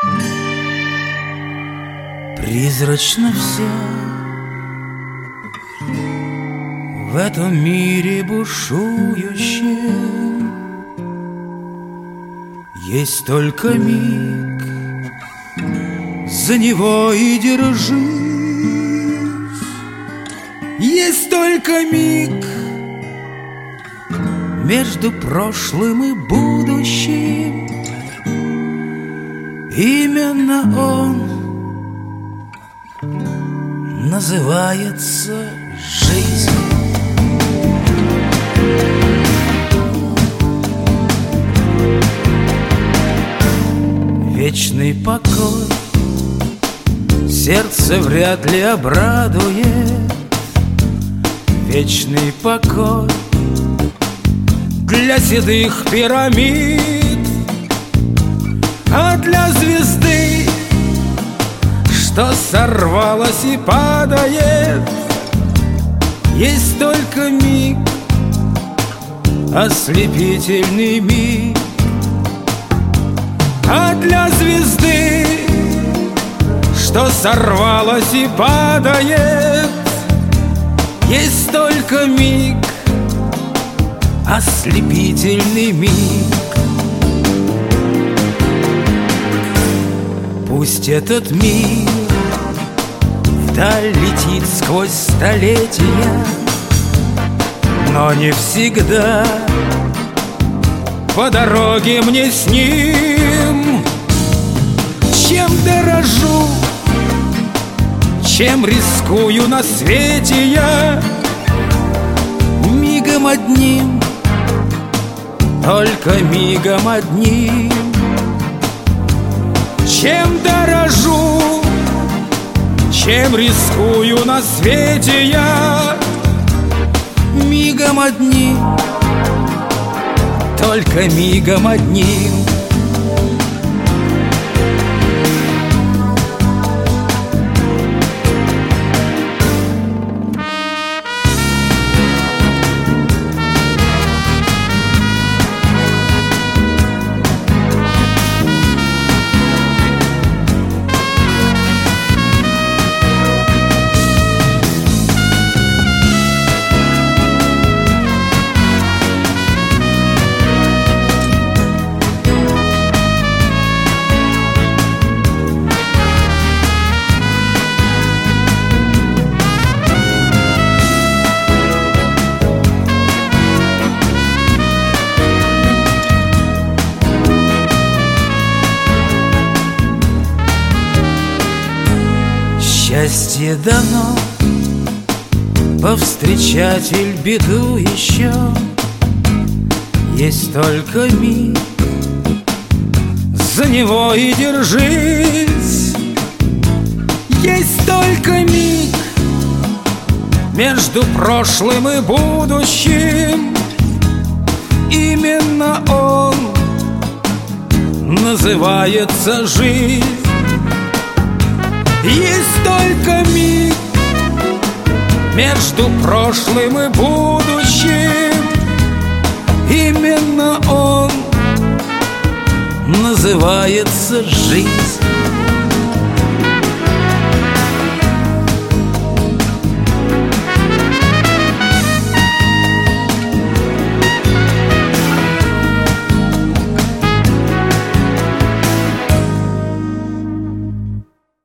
Призрачно все в этом мире бушующем. Есть только миг, за него и держись. Есть только миг между прошлым и будущим. Именно он называется жизнь. Вечный покой сердце вряд ли обрадует. Вечный покой для седых пирамид, а для звезды, что сорвалась и падает, есть только миг, ослепительный миг. А для звезды, что сорвалась и падает, есть только миг, ослепительный миг. Пусть этот мир вдаль летит сквозь столетия, но не всегда по дороге мне с ним. Чем дорожу, чем рискую на свете я, мигом одним, только мигом одним. Чем дорожу, чем рискую на свете я, мигом одним, только мигом одним. Счастье дано повстречать беду еще. Есть только миг, за него и держись. Есть только миг между прошлым и будущим. Именно он называется жизнь. Есть только миг между прошлым и будущим. Именно он называется жизнь.